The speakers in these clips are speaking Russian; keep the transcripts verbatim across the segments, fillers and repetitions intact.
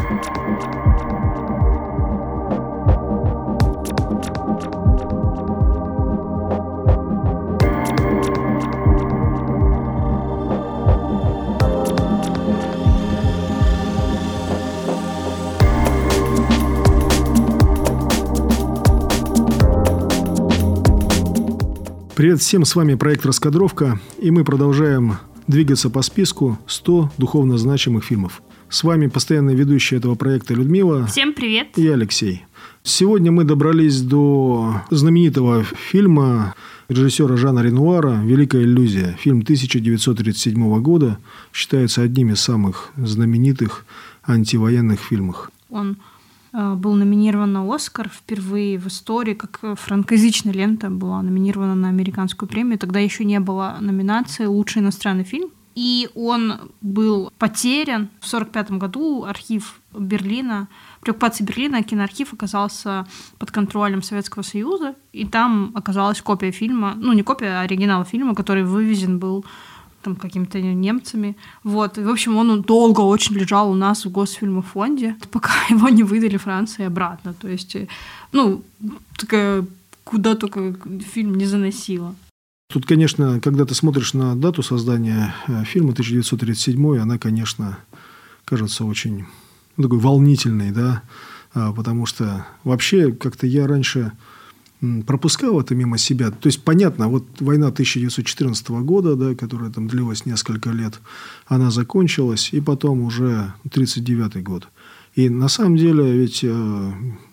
Привет всем, с вами проект «Раскадровка», и мы продолжаем двигаться по списку сто духовно значимых фильмов. С вами постоянный ведущий этого проекта Людмила. Всем привет. И Алексей. Сегодня мы добрались до знаменитого фильма режиссера Жана Ренуара «Великая иллюзия». Фильм тысяча девятьсот тридцать седьмого года, считается одним из самых знаменитых антивоенных фильмов. Он был номинирован на «Оскар» впервые в истории, как франкоязычная лента была номинирована на американскую премию. Тогда еще не было номинации «Лучший иностранный фильм». И он был потерян в сорок пятом году. Архив Берлина, при оккупации Берлина киноархив оказался под контролем Советского Союза. И там оказалась копия фильма, ну не копия, а оригинал фильма, который вывезен был там какими-то немцами. Вот. И, в общем, он долго очень лежал у нас в Госфильмофонде, пока его не выдали Франции обратно. То есть, ну, такая, куда только фильм не заносило. Тут, конечно, когда ты смотришь на дату создания фильма тысяча девятьсот тридцать седьмой, она, конечно, кажется очень ну, такой волнительной, да, потому что вообще как-то я раньше пропускал это мимо себя. То есть, понятно, вот война тысяча девятьсот четырнадцатого года, да, которая там длилась несколько лет, она закончилась, и потом уже тридцать девятый год. И на самом деле ведь э,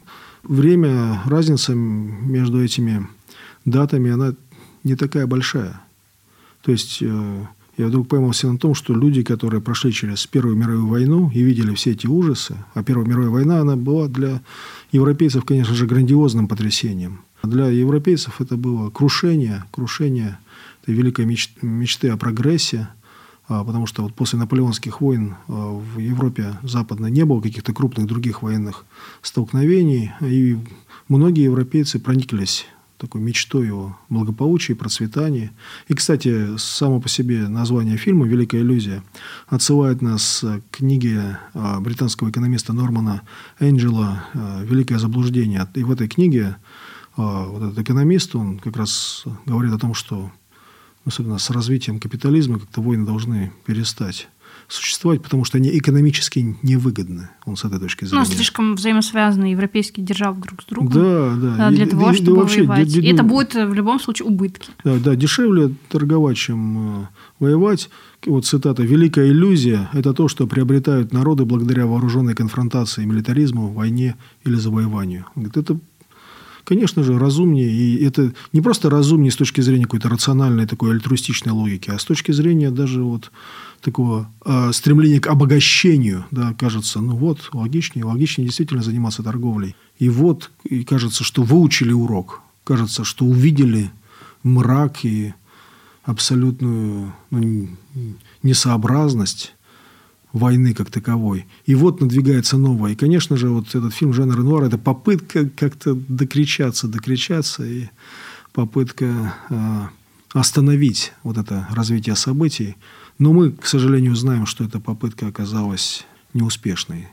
время, разница между этими датами, она не такая большая. То есть, э, я вдруг поймался на том, что люди, которые прошли через Первую мировую войну и видели все эти ужасы, а Первая мировая война, она была для европейцев, конечно же, грандиозным потрясением. Для европейцев это было крушение, крушение этой великой меч- мечты о прогрессе, потому что вот после наполеонских войн в Европе западной не было каких-то крупных других военных столкновений, и многие европейцы прониклись такой мечтой о благополучии, процветании. И, кстати, само по себе название фильма «Великая иллюзия» отсылает нас к книге британского экономиста Нормана Энджела «Великое заблуждение». И в этой книге вот этот экономист, он как раз говорит о том, что особенно с развитием капитализма как-то войны должны перестать существовать, потому что они экономически невыгодны. Он с этой точки зрения. Ну, слишком взаимосвязаны европейские державы друг с другом. Да, да. Для и, того, и, чтобы и вообще, воевать. д- д- и это будет в любом случае убытки. Да, да, дешевле торговать, чем э, воевать. Вот цитата: «Великая иллюзия – это то, что приобретают народы благодаря вооруженной конфронтации, милитаризму, войне или завоеванию». Он говорит, это, конечно же, разумнее. И это не просто разумнее с точки зрения какой-то рациональной, такой альтруистичной логики, а с точки зрения даже вот такого э, стремления к обогащению. Да, кажется, ну вот, логичнее, логичнее действительно заниматься торговлей. И вот, и кажется, что выучили урок. Кажется, что увидели мрак и абсолютную ну, несообразность войны как таковой. И вот надвигается новое. И, конечно же, вот этот фильм Жана Ренуара – это попытка как-то докричаться, докричаться и попытка э, остановить вот это развитие событий. Но мы, к сожалению, знаем, что эта попытка оказалась неуспешной.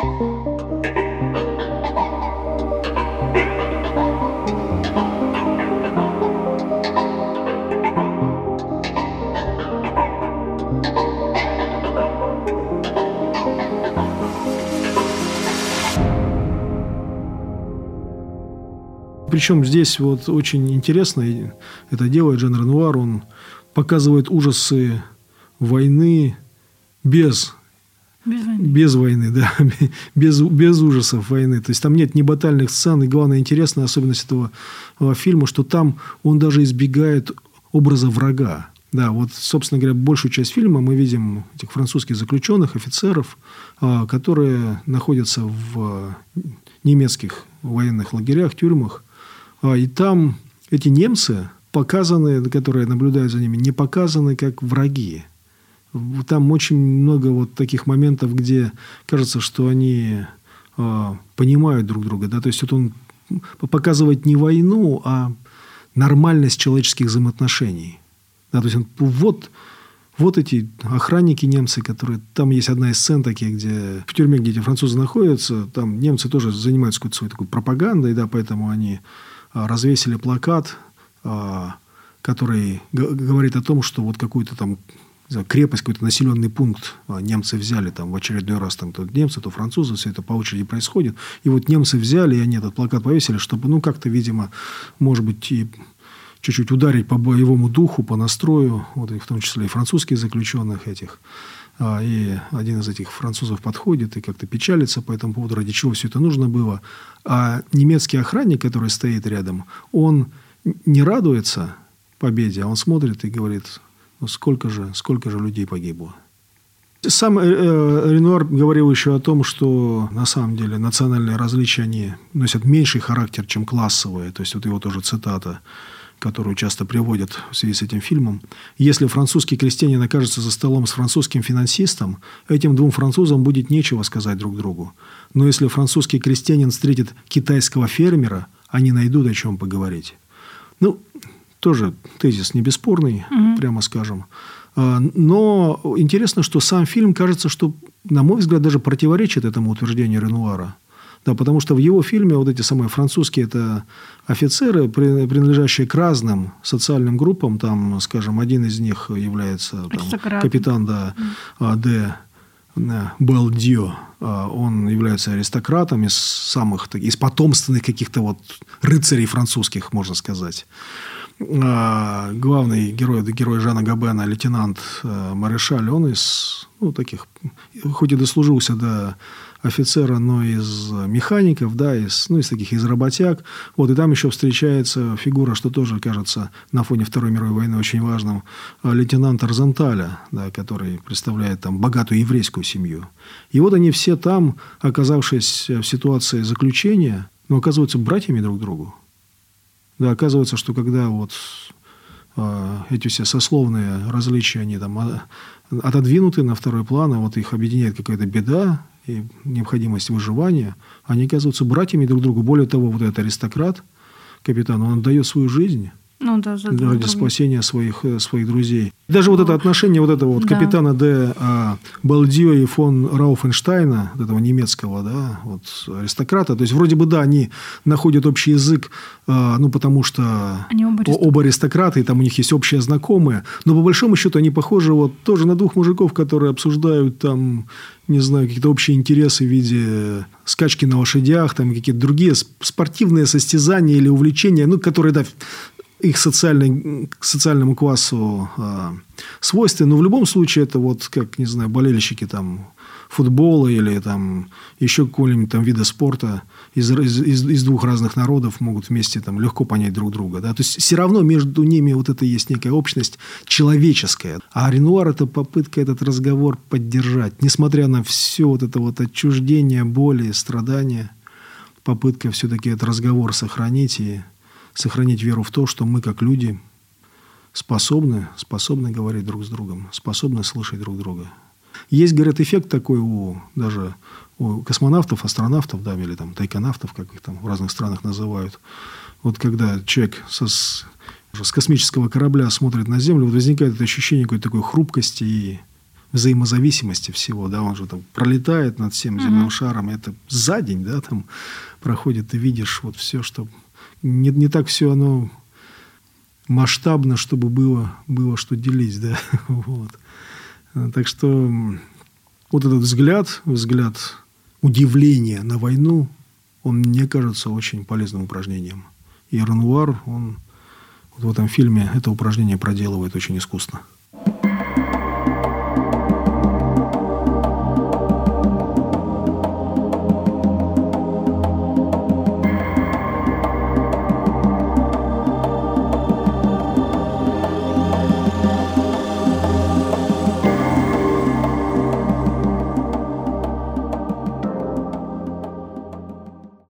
Причем здесь вот очень интересно это делает Жан Ренуар. Он показывает ужасы войны без, без войны, без войны да, без, без ужасов войны. То есть там нет ни батальных сцен. И главное, интересная особенность этого фильма, что там он даже избегает образа врага. Да, вот, собственно говоря, большую часть фильма мы видим этих французских заключенных, офицеров, которые находятся в немецких военных лагерях, тюрьмах. И там эти немцы показаны, которые наблюдают за ними, не показаны как враги. Там очень много вот таких моментов, где кажется, что они понимают друг друга. Да? То есть вот он показывает не войну, а нормальность человеческих взаимоотношений. Да? То есть он, вот, Вот эти охранники немцы, которые... Там есть одна из сцен таких, где в тюрьме, где эти французы находятся, там немцы тоже занимаются какой-то своей такой пропагандой, да, поэтому они развесили плакат, который говорит о том, что вот какую-то там крепость, какой-то населенный пункт немцы взяли там в очередной раз, там то немцы, то французы, все это по очереди происходит. И вот немцы взяли, и они этот плакат повесили, чтобы, ну, как-то, видимо, может быть, и чуть-чуть ударить по боевому духу, по настрою, вот, и в том числе и французских заключенных этих. И один из этих французов подходит и как-то печалится по этому поводу, ради чего все это нужно было. А немецкий охранник, который стоит рядом, он не радуется победе, а он смотрит и говорит: ну, сколько же, сколько же людей погибло. Сам э, Ренуар говорил еще о том, что на самом деле национальные различия, они носят меньший характер, чем классовые. То есть вот его тоже цитата, которую часто приводят в связи с этим фильмом. Если французский крестьянин окажется за столом с французским финансистом, этим двум французам будет нечего сказать друг другу. Но если французский крестьянин встретит китайского фермера, они найдут о чем поговорить. Ну, тоже тезис не бесспорный, угу. прямо скажем. Но интересно, что сам фильм, кажется, что, на мой взгляд, даже противоречит этому утверждению Ренуара. Да, потому что в его фильме вот эти самые французские это офицеры, принадлежащие к разным социальным группам. Там, скажем, один из них является там, капитан да, де Белдио. Он является аристократом из самых, из потомственных каких-то вот рыцарей французских, можно сказать. Главный герой, герой Жана Габена, лейтенант Марешаль, он из ну, таких, хоть и дослужился до офицера, но из механиков, да, из, ну, из таких, из работяг. Вот, и там еще встречается фигура, что тоже кажется на фоне Второй мировой войны очень важным, лейтенант Розенталя, да, который представляет там богатую еврейскую семью. И вот они все там, оказавшись в ситуации заключения, ну, оказываются братьями друг другу. Да, оказывается, что когда вот э, эти все сословные различия, они там отодвинуты на второй план, а вот их объединяет какая-то беда и необходимость выживания, они оказываются братьями друг другу. Более того, вот этот аристократ, капитан, он отдает свою жизнь ну, да, за ради друг спасения своих, своих друзей. Даже вот это отношение вот этого вот да. капитана де а, Белдио и фон Рауфенштайна, вот этого немецкого да, вот, аристократа, то есть вроде бы да, они находят общий язык, а, ну потому что они оба, аристократы. оба аристократы, и там у них есть общие знакомые, но по большому счету они похожи вот тоже на двух мужиков, которые обсуждают там, не знаю, какие-то общие интересы в виде скачки на лошадях, там какие-то другие спортивные состязания или увлечения, ну которые да, их социальный, к социальному классу э, свойственны. Но в любом случае это вот, как, не знаю, болельщики там, футбола или там, еще какого-нибудь там вида спорта из, из, из двух разных народов могут вместе там, легко понять друг друга. Да? То есть все равно между ними вот это есть некая общность человеческая. А Ренуар – это попытка этот разговор поддержать. Несмотря на все вот это вот отчуждение, боли, страдания, попытка все-таки этот разговор сохранить и сохранить веру в то, что мы, как люди, способны, способны говорить друг с другом, способны слышать друг друга. Есть, говорят, эффект такой у даже у космонавтов, астронавтов, да, или там тайконавтов, как их там в разных странах называют. Вот когда человек со, с космического корабля смотрит на Землю, вот возникает это ощущение какой-то такой хрупкости и взаимозависимости всего, да, он же там пролетает над всем земным mm-hmm. шаром, и это за день, да, там проходит, ты видишь вот все, что... Не, не так все оно масштабно, чтобы было, было что делить. Да? Вот. Так что вот этот взгляд, взгляд удивления на войну, он мне кажется очень полезным упражнением. И Ренуар, он вот в этом фильме это упражнение проделывает очень искусно.